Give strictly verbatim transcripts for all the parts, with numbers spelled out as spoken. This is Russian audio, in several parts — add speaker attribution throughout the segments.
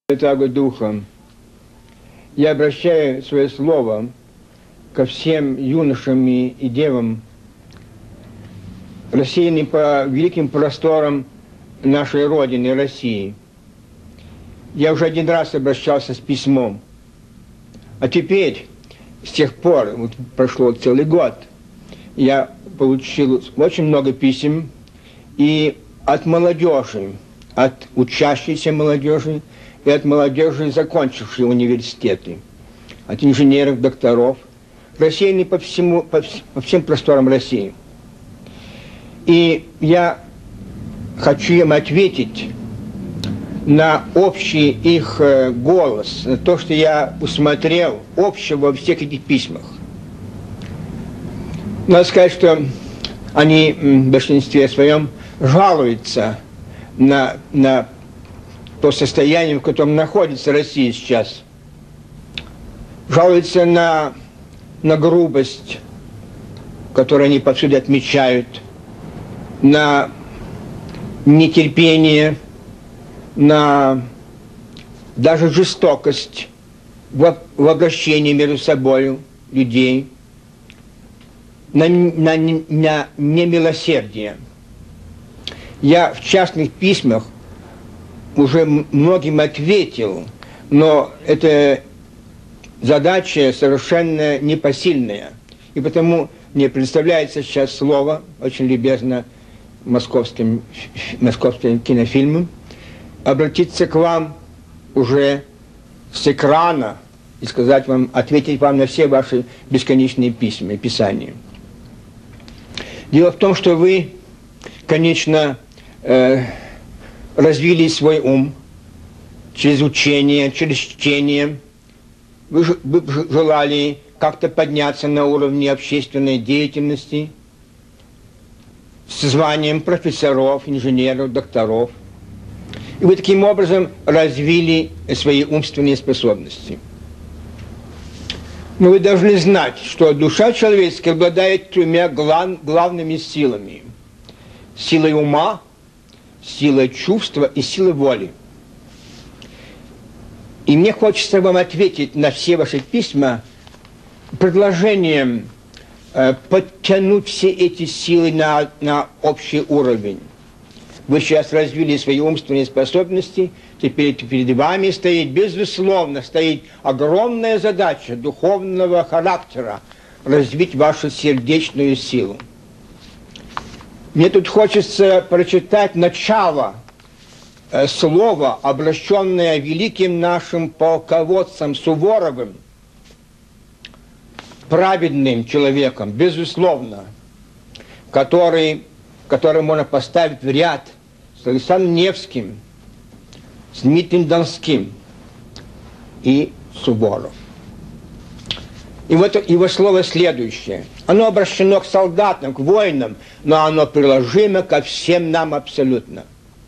Speaker 1: Святаго Духа, я обращаю свое слово ко всем юношам и девам, рассеянным по великим просторам нашей Родины, России. Я уже один раз обращался с письмом, а теперь, с тех пор, вот прошло целый год, я получил очень много писем и от молодежи, от учащейся молодежи, и от молодежи, закончившей университеты, от инженеров, докторов, рассеянные по, всему, по, по всем просторам России. И я хочу им ответить на общий их голос, на то, что я усмотрел общего во всех этих письмах. Надо сказать, что они в большинстве своем жалуются на, на то состояние, в котором находится Россия сейчас. Жалуются на, на грубость, которую они повсюду отмечают, на нетерпение, на даже жестокость в, в обращении между собой людей, на, на, на немилосердие. Я в частных письмах уже многим ответил, но эта задача совершенно непосильная. И потому мне представляется сейчас слово, очень любезно московским, московским кинофильмом, обратиться к вам уже с экрана и сказать вам, ответить вам на все ваши бесконечные письма и писания. Дело в том, что вы, конечно, э, развили свой ум через учение, через чтение. Вы, вы желали как-то подняться на уровне общественной деятельности с званием профессоров, инженеров, докторов. И вы таким образом развили свои умственные способности. Но вы должны знать, что душа человеческая обладает тремя глав, главными силами. Силой ума, сила чувства и сила воли. И мне хочется вам ответить на все ваши письма предложением э, подтянуть все эти силы на, на общий уровень. Вы сейчас развили свои умственные способности, теперь перед вами стоит, безусловно, стоит огромная задача духовного характера развить вашу сердечную силу. Мне тут хочется прочитать начало э, слова, обращенное великим нашим полководцем Суворовым, праведным человеком, безусловно, который, который можно поставить в ряд с Александром Невским, с Дмитрием Донским и Суворов. И вот его слово следующее. Оно обращено к солдатам, к воинам, но оно приложимо ко всем нам абсолютно.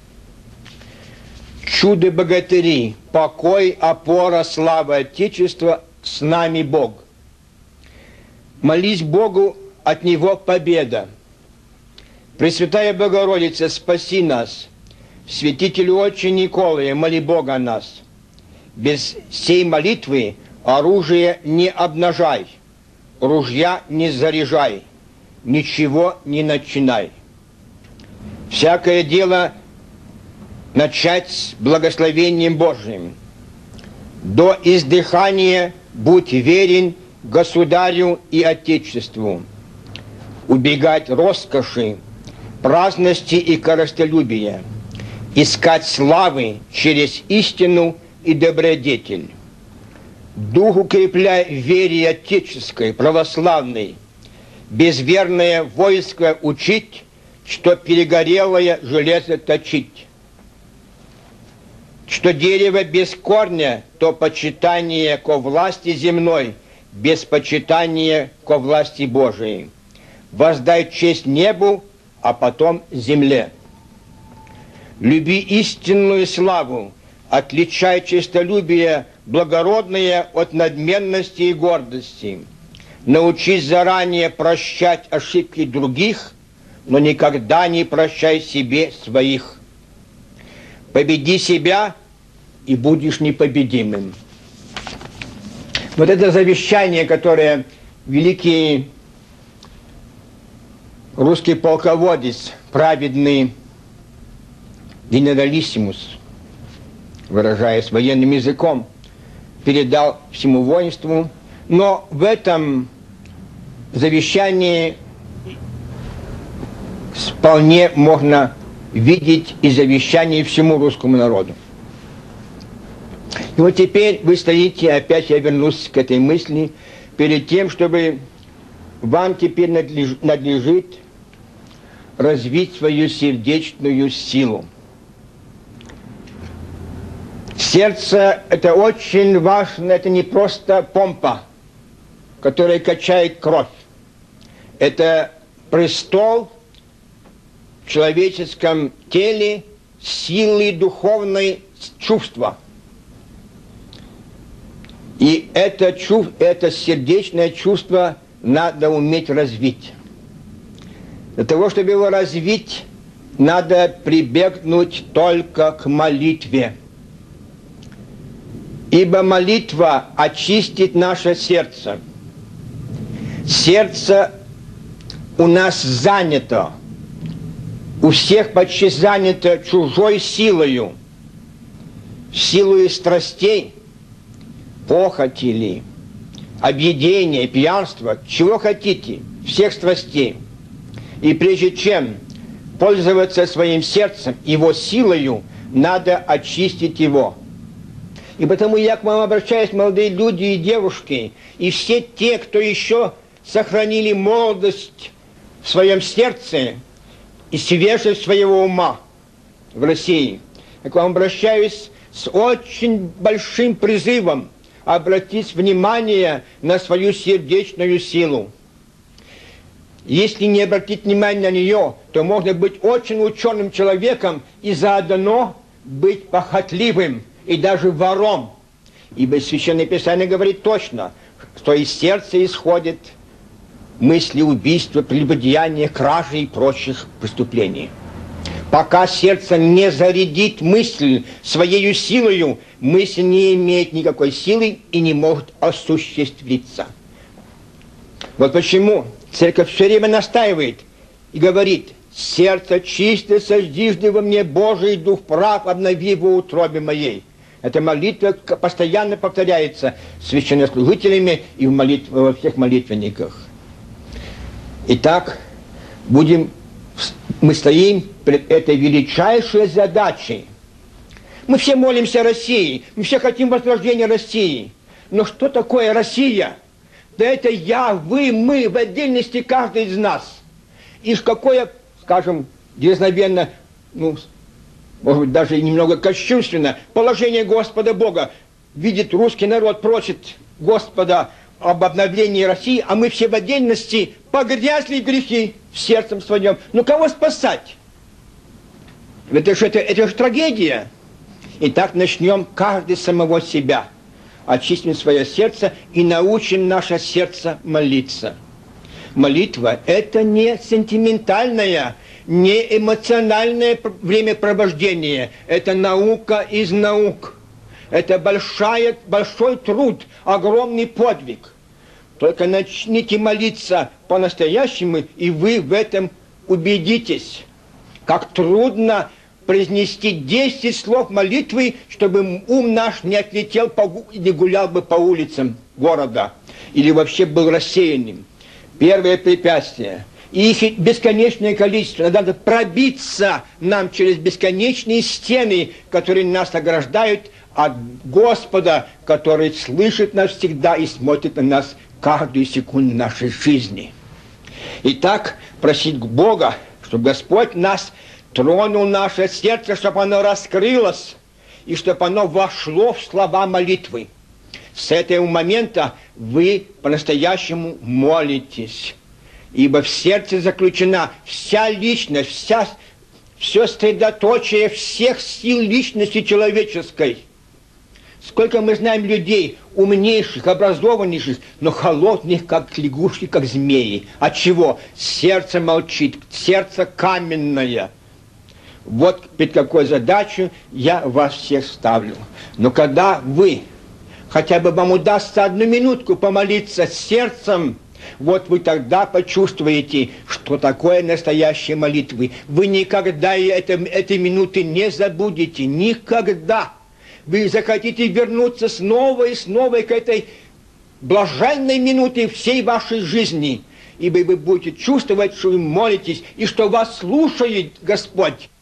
Speaker 1: Чудо-богатыри, покой, опора, слава Отечества, с нами Бог. Молись Богу, от Него победа. Пресвятая Богородица, спаси нас. Святитель Отче Николай, моли Бога о нас. Без сей молитвы оружие не обнажай, ружья не заряжай, ничего не начинай. Всякое дело начать с благословением Божьим. До издыхания будь верен государю и отечеству. Убегать роскоши, праздности и корыстолюбия. Искать славы через истину и добродетель. Дух укрепляй в вере отеческой, православной, безверное войско учить, что перегорелое железо точить. Что дерево без корня, то почитание ко власти земной, без почитания ко власти Божией. Воздай честь небу, а потом земле. Люби истинную славу, отличай честолюбие благородное от надменности и гордости. Научись заранее прощать ошибки других, но никогда не прощай себе своих. Победи себя, и будешь непобедимым. Вот это завещание, которое великий русский полководец, праведный генералиссимус, выражаясь военным языком, передал всему воинству. Но в этом завещании вполне можно видеть и завещание всему русскому народу. И вот теперь вы стоите, опять я вернусь к этой мысли, перед тем, чтобы вам теперь надлеж, надлежит развить свою сердечную силу. Сердце – это очень важно, это не просто помпа, которая качает кровь. Это престол в человеческом теле силы духовной чувства. И это, чув... это сердечное чувство надо уметь развить. Для того, чтобы его развить, надо прибегнуть только к молитве. Ибо молитва очистит наше сердце. Сердце у нас занято, у всех почти занято чужой силою, силою страстей, похоти ли, объедения, пьянства, чего хотите, всех страстей. И прежде чем пользоваться своим сердцем, его силою, надо очистить его. И потому я к вам обращаюсь, молодые люди и девушки, и все те, кто еще сохранили молодость в своем сердце и свежесть своего ума в России. Я к вам обращаюсь с очень большим призывом обратить внимание на свою сердечную силу. Если не обратить внимание на нее, то можно быть очень ученым человеком и заодно быть похотливым и даже вором. Ибо Священное Писание говорит точно, что из сердца исходят мысли убийства, прелюбодеяния, кражи и прочих преступлений. Пока сердце не зарядит мысль своей силою, мысль не имеет никакой силы и не может осуществиться. Вот почему Церковь все время настаивает и говорит: «Сердце чистое сождижды во мне, Божий Дух прав, обнови его в утробе моей». Эта молитва постоянно повторяется священнослужителями и в молитв... во всех молитвенниках. Итак, будем... мы стоим перед этой величайшей задачей. Мы все молимся о России, мы все хотим возрождения России. Но что такое Россия? Да это я, вы, мы, в отдельности каждый из нас. И какое, скажем, дерзновенно, ну, может быть, даже немного кощунственно, положение Господа Бога. Видит русский народ, просит Господа об обновлении России, а мы все в отдельности погрязли в грехи в сердцем своем. Ну, кого спасать? Это же, это, это же трагедия. Итак, начнем каждый с самого себя. Очистим свое сердце и научим наше сердце молиться. Молитва – это не сентиментальное, не эмоциональное времяпровождение. Это наука из наук. Это большая, большой труд, огромный подвиг. Только начните молиться по-настоящему, и вы в этом убедитесь. Как трудно произнести десять слов молитвы, чтобы ум наш не отлетел по, не гулял бы по улицам города, или вообще был рассеянным. Первое препятствие. И их бесконечное количество. Надо пробиться нам через бесконечные стены, которые нас ограждают от Господа, который слышит нас всегда и смотрит на нас каждую секунду нашей жизни. Итак, просить Бога, чтобы Господь нас тронул наше сердце, чтобы оно раскрылось, и чтобы оно вошло в слова молитвы. С этого момента вы по-настоящему молитесь, ибо в сердце заключена вся личность, вся, все средоточие всех сил личности человеческой. Сколько мы знаем людей, умнейших, образованнейших, но холодных, как лягушки, как змеи. От чего? Сердце молчит, сердце каменное. Вот перед какой задачей я вас всех ставлю. Но когда вы, хотя бы вам удастся одну минутку помолиться сердцем, вот вы тогда почувствуете, что такое настоящие молитвы. Вы никогда это, этой минуты не забудете. Никогда. Вы захотите вернуться снова и снова к этой блаженной минуте всей вашей жизни. Ибо вы будете чувствовать, что вы молитесь, и что вас слушает Господь.